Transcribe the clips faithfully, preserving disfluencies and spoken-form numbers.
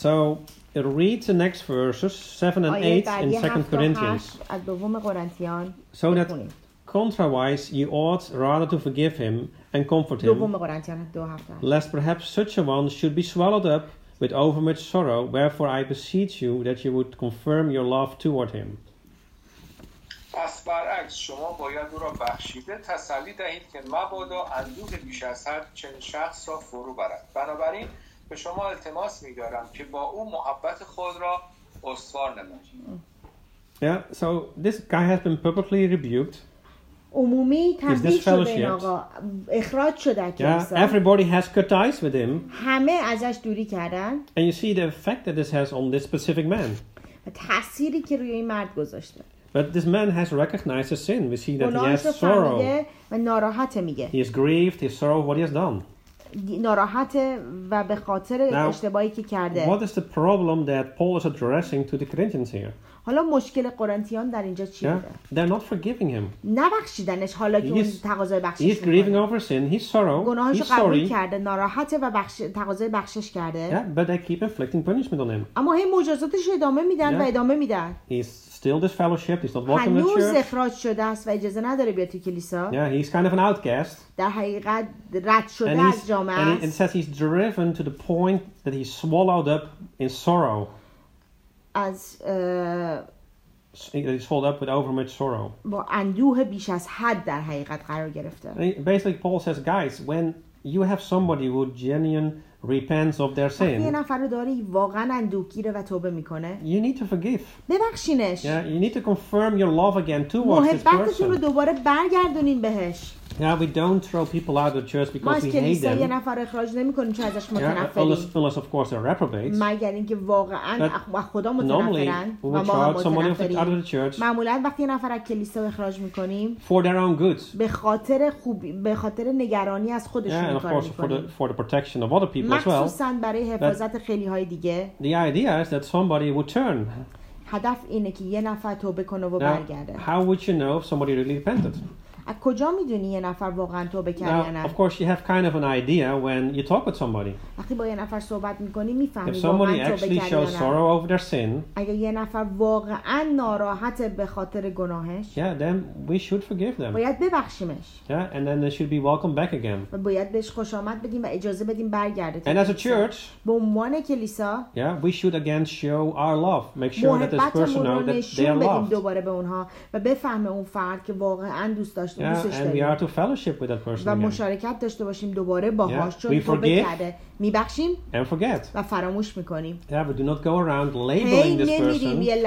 So read the next verses seven and eight in Second Corinthians. So that contrariwise you ought rather to forgive him and comfort him, lest perhaps such a one should be swallowed up with overmuch sorrow. Wherefore I beseech you that you would confirm your love toward him. پس برعکس شما باید او را بخشیده تسلی دهید که مبادا اندوه بیش از حد چنین شخص را فرو برد. بنابراین به شما التماس می‌دارم که با او محبت خود را استوار نمایید. Yeah, so this guy has been publicly rebuked. عمومی تنبیه شده این آقا، اخراج شده کلیسا. Yeah, everybody has cut ties with him. همه ازش دوری کردن. And you see the effect that this has on this specific man. و تأثیری که روی این مرد گذاشته. But this man has recognized his sin. We see that he has sorrow. و ناراحت میگه. He is grieved, he is sorrow of what he has done. ناراحت و به خاطر اشتباهی که کرده. What is the problem that Paul is addressing to the Corinthians here? حالا مشکل قرنتیان در اینجا چی بوده؟ Yeah, they're not forgiving him. نبخشیدنش حالا که اون تقاضای بخشش He's grieving over sin. He's sorrow. گناهاشو قبول کرده، ناراحته و بخش تقاضای بخشش کرده. Yeah, but they keep inflicting punishment on him. اما هی مجازاتش ادامه میدن و ادامه میدن. He's still disfellowshipped. He's not welcome in the church. هنوز اخراج شده است و اجازه نداره بیاد تو کلیسا. Yeah, he's kind of an outcast. در حقیقت رد شده از جامعه است. And it says he's driven to the point that he's swallowed up in sorrow. از He's swallowed up with overmuch sorrow. با اندوه بیش از حد در حقیقت قرار گرفته. Basically, Paul says, guys, when you have somebody who genuine repents of their sin, یه نفر رو داری واقعا اندوهگیره و توبه میکنه. You need to forgive. ببخشینش. Yeah, you need to confirm your love again towards this person. محبتتون رو دوباره برگردونین بهش. Yeah, we don't throw people out of the church because we hate them. یه نفر اخراج نمی‌کنیم چون ازش متنفریم. Unless, unless of course they're reprobates. مگر اینکه واقعا خدا متنفرن و ما متنفریم. معمولاً وقتی یه نفر از کلیسا اخراج می‌کنیم for their own goods. به خاطر خوبی به خاطر نگرانی از خودشون yeah, کار می‌کنیم. For the, for the protection of other people as well. مخصوصاً برای حفاظت خیلی‌های دیگه. The idea is that somebody would turn. هدف اینه که یه نفر توبه کنه و برگرده. How would you know if somebody really repented? از کجا میدونی یه نفر واقعا توبه کرده یا نه؟ Of course you have kind of an idea when you talk with somebody. وقتی با یه نفر صحبت می‌کنی می‌فهمی If somebody actually shows sorrow over their sin, اگه یه نفر واقعا ناراحت به خاطر گناهش، yeah, then we should forgive them. باید ببخشیمش. Yeah, and then they should be welcomed back again. و باید بهش خوش آمد بدیم و اجازه بدیم برگرده. And as a church, به عنوان کلیسا، yeah, we should again show our love. Make sure that this person knows that they are loved. دوباره به اونها و بفهمه اون فرد که واقعا دوست داشت دوستش داریم. To fellowship with that person و again. مشارکت داشته باشیم دوباره باهاش yeah. چون توبه کرده میبخشیم and forget. و فراموش میکنیم. Yeah, but do not go around labeling this person. یه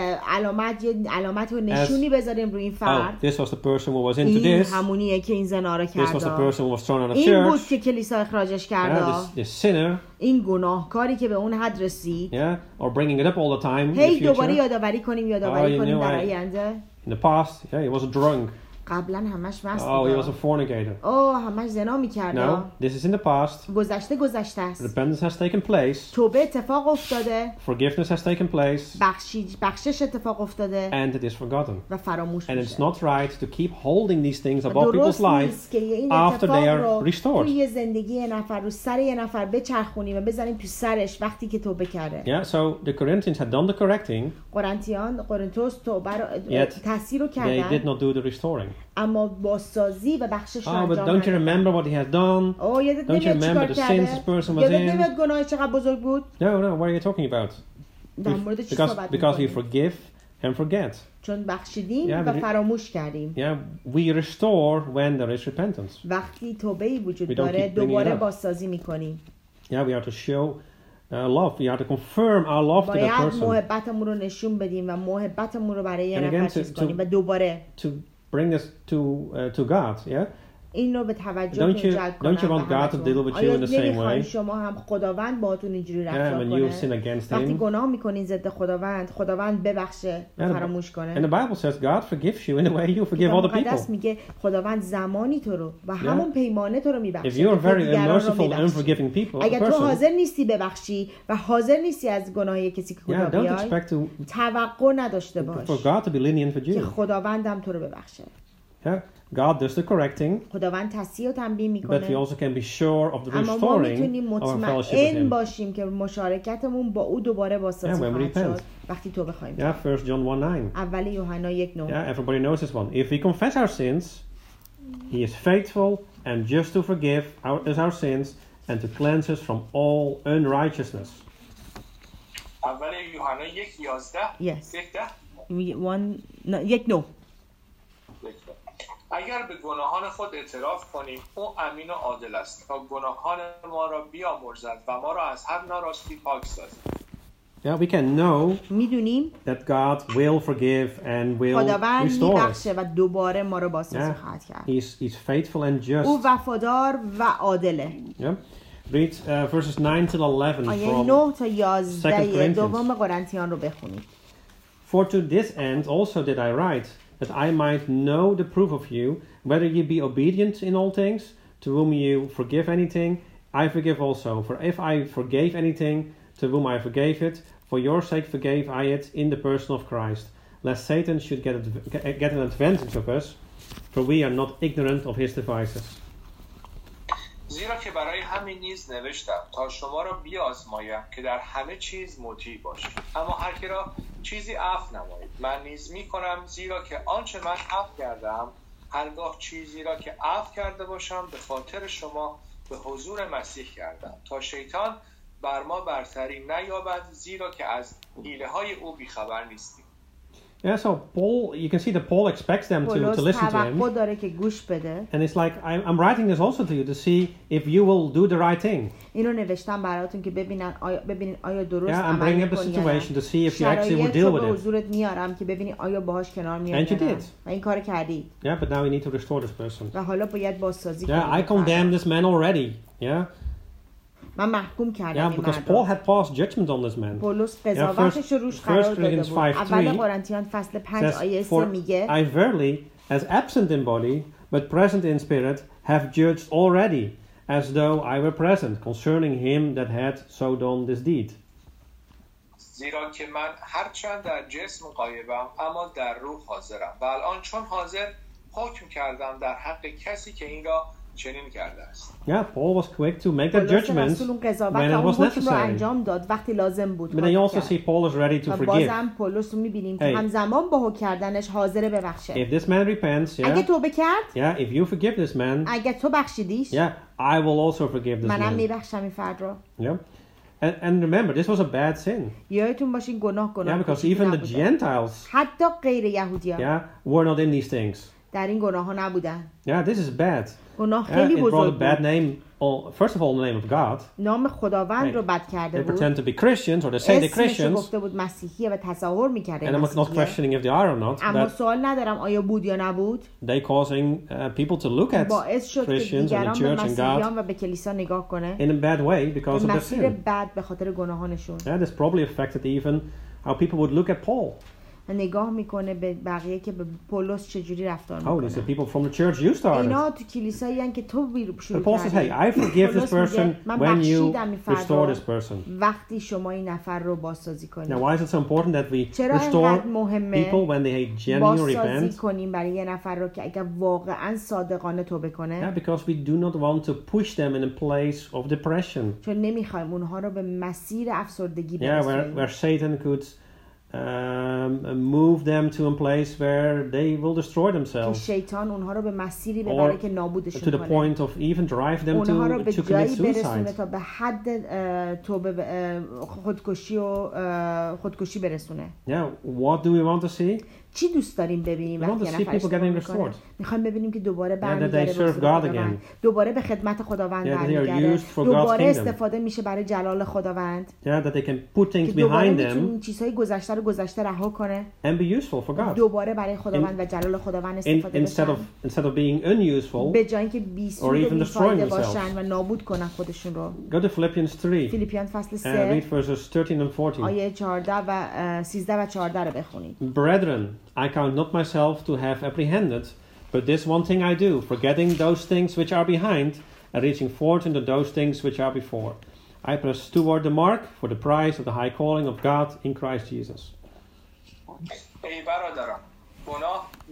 علامت یه علامت و نشونی بذاریم روی این فرد. Oh, this was the person who was into this. همونیه که این زنا رو کرد. This was the person who was thrown out of church. این بود که کلیسا اخراجش کرد. Yeah, this, this sinner. این گناهکاری که به اون حد رسید. Yeah, or bringing it up all the time. هی دوباره یادآوری کنیم یادآوری کنیم در آینده. In the past, yeah, he was drunk. قبلا همش مست بود. Oh, he was a fornicator. اوه همش زنا می‌کرد. No, this is in the past. گذشته گذشته است. Repentance has taken place. توبه اتفاق افتاده. Forgiveness has taken place. بخشش بخشش اتفاق افتاده. And it is forgotten. و فراموش And میشه. it's not right to keep holding these things above people's lives after they are restored. روی زندگی یه نفر رو سر یه نفر بچرخونیم و بزنیم تو سرش وقتی که توبه کرده. Yeah, so the Corinthians had done the correcting. قرنتیان قرنتوس توبه رو تاثیر رو کردن. They did not do the restoring. اما بازسازی و بخشش رو انجام ندادن. Oh, but don't you remember what he has done? Oh, یادت don't you remember the sins this person was in? یادت نمیاد گناهش چقدر بزرگ بود؟ No, no, what are you talking about? در مورد چی صحبت می‌کنی؟ Because we forgive and forget. چون بخشیدیم و فراموش کردیم. Yeah, we restore when there is repentance. وقتی توبه‌ای وجود داره دوباره بازسازی می‌کنیم. Yeah, we have to show Uh, love. We have to confirm our love to that person. باید محبتمون رو نشون بدیم و محبتمون رو برای یه نفر چیز کنیم و دوباره to bring this to uh, to God, yeah. این رو به توجه جلب کنم. Don't you want God to deal with you in the same way? شما هم خداوند باهاتون اینجوری رفتار کنه. وقتی گناه میکنین ضد خداوند، خداوند ببخشه و فراموش کنه. And the Bible says God forgives you in the way you forgive other people. مقدس میگه خداوند زمانی تو رو و همون پیمانه تو رو میبخشه. If you are very unmerciful and unforgiving people, اگه تو حاضر نیستی ببخشی و حاضر نیستی از گناه کسی که خدا بیای، توقع نداشته باش for God to be lenient with you. که خداوندم تو رو ببخشه. Yeah. God does the correcting, خداوند تصحیح و تنبیه میکنه. but we also can be sure of the اما ما restoring میتونیم of our fellowship with مطمئن him. باشیم که مشارکتمون با او دوباره بازسازی Yeah, when we خواهد repent. شد وقتی توبه خواهیم Yeah, کرد. First John one nine. اول یوحنا یک نه. Yeah, everybody knows this one. If we confess our sins, he is faithful and just to forgive our, us our sins and to cleanse us from all unrighteousness. اول یوحنا یک یازده. Yes. یک ده. One, no, یک نو. اگر به گناهان خود اعتراف کنیم او امین و عادل است تا گناهان ما را بیامرزد و ما را از هر ناراستی پاک سازد. Yeah, we can know میدونیم that God will forgive and will خداوند restore us. میبخشه و دوباره ما را بازسازی Yeah, خواهد کرد. he's, he's faithful and just. او وفادار و عادله. Yeah. Read uh, verses nine till eleven آیه from نه تا Second یازده Corinthians. دوم قرنتیان رو بخونید. For to this end also did I write, that I might know the proof of you, whether ye be obedient in all things, to whom you forgive anything, I forgive also. For if I forgave anything, to whom I forgave it, for your sake forgave I it in the person of Christ, lest Satan should get, a, get an advantage of us, for we are not ignorant of his devices. زیرا که برای همین نیز نوشتم تا شما را بیازمایم که در همه چیز مطیع باشید، اما هر کی را چیزی عفو نمایید. من نیز میکنم، زیرا که آنچه من عفو کردم هرگاه چیزی را که عفو کرده باشم به خاطر شما به حضور مسیح کردم تا شیطان بر ما برتری نیابد، زیرا که از حیله های او بیخبر نیستیم. Yeah, so Paul, you can see that Paul expects them to, to listen to him. داره که گوش بده. And it's like, I'm, I'm writing this also to you to see if you will do the right thing. اینو نوشتم براتون که ببینن آیا ببینین آیا درست Yeah, I'm عمل bringing up a می‌کنی. situation to see if you actually will deal with به it. حضورت میارم که ببینی آیا باهاش کنار میای. And you did. و این کارو کردی. Yeah, but now we need to restore this person. و حالا باید بازسازی کنی. Yeah, I condemn this man already. Yeah. من محکوم کردم Yeah, because Paul had passed judgment on this man. پولس قضاوتش رو روش قرار داده بود. اول قرنتیان فصل پنج آیه سه میگه I verily, as absent in body, but present in spirit, have judged already, as though I were present, concerning him that had so done this deed. زیرا که من هرچند در جسم غایبم اما در روح حاضرم و الان چون حاضر حکم کردم در حق کسی که این را چنین کرده است. Yeah, Paul was quick to make that judgment when it was necessary. انجام داد وقتی لازم بود. But then you also see Paul is ready to forgive. بازم پولس رو می‌بینیم که همزمان با حکم کردنش حاضر ببخشه. If this man repents, yeah. اگه توبه کرد، yeah, if you forgive this man, اگه تو بخشیدیش، yeah, I will also forgive this man. منم میبخشم این فرد رو. Yeah. And, and remember, this was a bad sin. یادتون باشه گناه گناه. Yeah, because even the Gentiles, حتی غیر یهودیان، yeah, were not in these things. در این گناه ها نبودن. Yeah, this is bad. گناه خیلی yeah, it brought a بزرگ bad بود. name. First of all, in the name of God. نام خداوند Hey, رو بد کرده they بود. pretend to be Christians, or they say they're اسمش رو Christians. گفته بود مسیحیه و تظاهر میکرده And I'm not questioning if they are or not. اما But سوال ندارم آیا بود یا نبود. they causing uh, people to look at باعث شد که Christians and the دیگران به church and مسیحیان God و به کلیسا نگاه کنه. in a bad way because به of their مسیر sin. بد به خاطر گناهانشون. Yeah, this probably affected even how people would look at Paul. نگاه میکنه به بقیه که به پولس چجوری رفتار Oh, these are میکنه. people from the church you started. اینا تو کلیسایی هستن که تو شروع But Paul says, hey, I forgive this person when you restore this person. وقتی شما این نفر رو بازسازی کنید. Now, why is it so important that we چرا restore اینقدر مهمه people when they genuinely بازسازی repent? کنیم برای یه نفر رو که اگر واقعا صادقانه توبه Yeah, کنه؟ because we do not want to push them in a place of depression. چون نمیخوایم اونها رو به مسیر افسردگی Yeah, where, برسونیم. where Satan could um, move them to a place where they will destroy که themselves. شیطان اونها رو به مسیری Or ببره که to نابودشون the کنه. point of even drive them اونها رو to, به to commit جایی برسونه suicide. تا به حد اه، توبه اه، خودکشی و اه، خودکشی برسونه. Yeah, what do we want to see? چی دوست داریم ببینیم We want وقتی to یه see نفر people اشتباه getting میکنه؟ restored. میخوایم ببینیم که دوباره that برمیگرده they به serve حضور God خداوند. again. دوباره به خدمت خداوند Yeah, that they are برمیگرده. used for God's دوباره kingdom. استفاده میشه برای جلال خداوند. Yeah, that they can put که things دوباره behind میتونیم them چیزهای گذشته رو گذشته رها کنه. and be useful for God. دوباره برای خداوند و جلال خداوند In, استفاده instead بشن. of instead of being unuseful, به جای اینکه بیسود or even و بیفایده destroying باشن و نابود کنن خودشون رو. go to Philippians three فیلیپیان فصل and سه read verses thirteen and fourteen. آیه چهارده و اه، سیزده و چهارده رو بخونید. Brethren, I count not myself to have apprehended, but this one thing I do, forgetting those things which are behind, and reaching forth into those things which are before. I press toward the mark for the prize of the high calling of God in Christ Jesus. ای برادران، گناه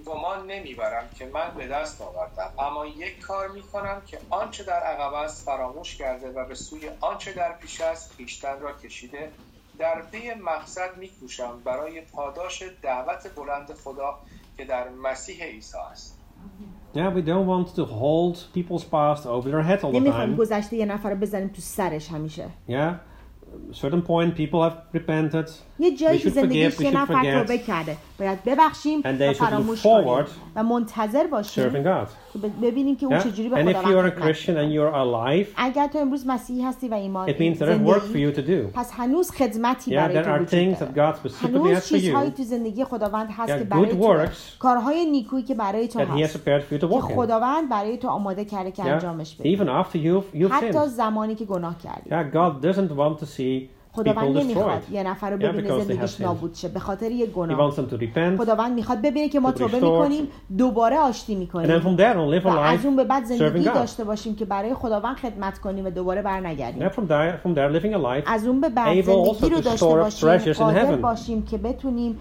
گمان نمیبرم که من به دست آوردم، اما یک کار میکنم که آنچه در عقب است فراموش کرده و به سوی آنچه در پیش است خویشتن را کشیده در پی مقصد میکوشم برای پاداش دعوت بلند خدا که در مسیح عیسی است. Yeah, we don't want to hold people's past over their head all the time. نمیخوایم گذشته یه نفر رو بزنیم تو سرش همیشه. Yeah. Certain point people have repented. یه جایی که زندگیش یه نفر توبه کرده باید ببخشیم و فراموش کنیم و منتظر باشیم ببینیم که اون چجوری به خداوند خدمت. اگر تو امروز مسیحی هستی و ایمان زندگی پس هنوز خدمتی برای تو وجود داره. هنوز چیزهایی تو زندگی خداوند هست که برای تو، کارهای نیکویی که برای تو هست که خداوند برای تو آماده کرده که انجامش بدی حتی زمانی که گناه کردی. خداوند نمیخواد یه نفر رو ببینه زندگیش نابود شه به خاطر یه گناه. خداوند میخواد ببینه که ما توبه میکنیم، دوباره آشتی میکنیم و از اون به بعد زندگی داشته باشیم که برای خداوند خدمت کنیم و دوباره برنگردیم. از اون به بعد زندگی رو داشته باشیم، قادر باشیم که بتونیم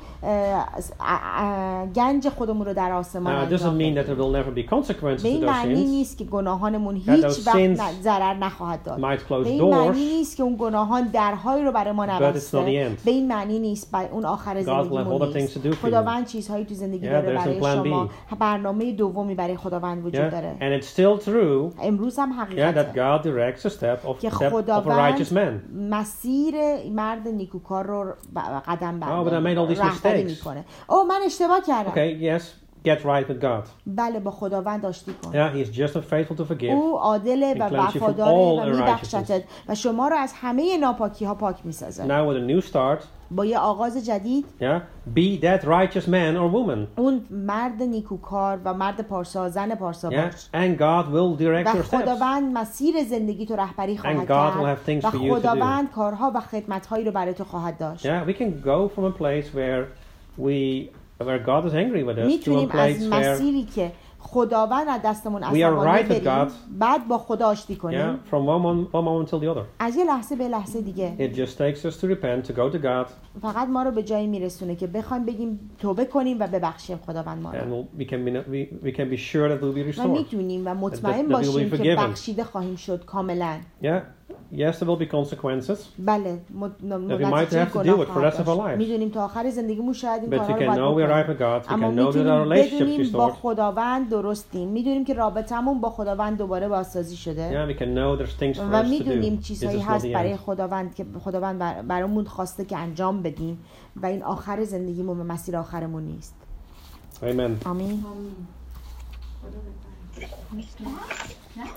گنج خودمون رو در آسمان انجام بدیم. به این معنی نیست که گناهانمون هیچ وقت ضرر نخواهد داد. به این معنی نیست که اون گناهان درهای رو برای ما نبسته. به این معنی نیست اون آخر زندگیمون نیست. خداوند چیزهایی تو زندگی داره برای شما. برنامه دومی برای خداوند وجود داره. And it's still true. امروز هم حقیقته. Yeah, that God directs the step of, که step of a righteous man. مسیر مرد نیکوکار رو قدم بر Oh, but I made all these mistakes. او من اشتباه کردم. Okay, yes. Get right with God. بله با خداوند آشتی کن. Yeah, he is just and faithful to forgive. او عادل و وفادار و میبخشد و شما رو از همه ناپاکی ها پاک میسازد. Now with a new start. با یه آغاز جدید. Yeah, be that righteous man or woman. اون مرد نیکوکار و مرد پارسا، زن پارسا باش. Yeah, and God will direct your steps. و خداوند مسیر زندگی تو رهبری خواهد کرد. و خداوند کارها و خدمت‌هایی رو برای تو خواهد داشت. Yeah, we can go from a place where we where God is angry with us to a place where مسیری که خداوند از دستمون عصبانی بریم بعد با خدا آشتی کنیم. Yeah, from one moment, one moment till the other. از یه لحظه به لحظه دیگه. It just takes us to repent, to go to God. فقط ما رو به جایی میرسونه که بخوایم بگیم توبه کنیم و ببخشیم خداوند ما رو. And we can be we, we can be sure that we'll be restored. و میدونیم و مطمئن باشیم که بخشیده خواهیم شد کاملا. Yeah. Yes, there will be consequences. بله. That we might have to deal with for the rest of our lives. میدونیم تا آخر زندگیمون شاید این کارا رو باید بکنیم. But we can know we're right with God. We can know that our relationship is restored. با خداوند درستیم. میدونیم که رابطمون با خداوند دوباره بازسازی شده. Yeah, we can know there's things for us to do. و میدونیم چیزهایی هست برای خداوند که خداوند برامون خواسته که انجام بدیم و این آخر زندگیمون به مسیر آخرمون نیست. Amen. آمین.